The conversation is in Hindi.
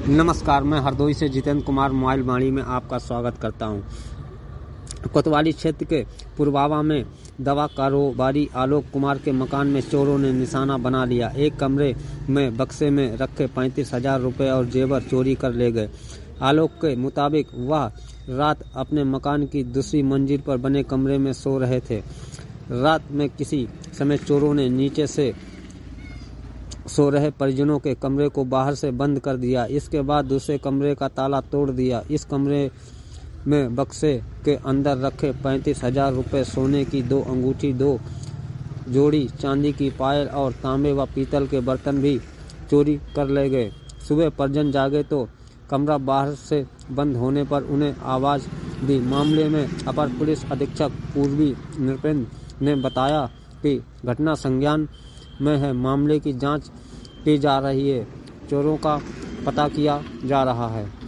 नमस्कार, मैं हरदोई से जितेंद्र कुमार मोबाइल वाणी में आपका स्वागत करता हूं। कोतवाली क्षेत्र के पुरवावा में दवा कारोबारी आलोक कुमार के मकान में चोरों ने निशाना बना लिया। एक कमरे में बक्से में रखे 35,000 रुपये और जेवर चोरी कर ले गए। आलोक के मुताबिक वह रात अपने मकान की दूसरी मंजिल पर बने कमरे में सो रहे थे। रात में किसी समय चोरों ने नीचे से सो रहे परिजनों के कमरे को बाहर से बंद कर दिया। इसके बाद दूसरे कमरे का ताला तोड़ दिया। इस कमरे में बक्से के अंदर रखे 35,000 रुपये, सोने की 2 अंगूठी, 2 जोड़ी चांदी की पायल और तांबे व पीतल के बर्तन भी चोरी कर ले गए। सुबह परिजन जागे तो कमरा बाहर से बंद होने पर उन्हें आवाज़ दी। मामले में अपर पुलिस अधीक्षक पूर्वी नृपेंद्र ने बताया कि घटना संज्ञान में है। मामले की जांच की जा रही है। चोरों का पता किया जा रहा है।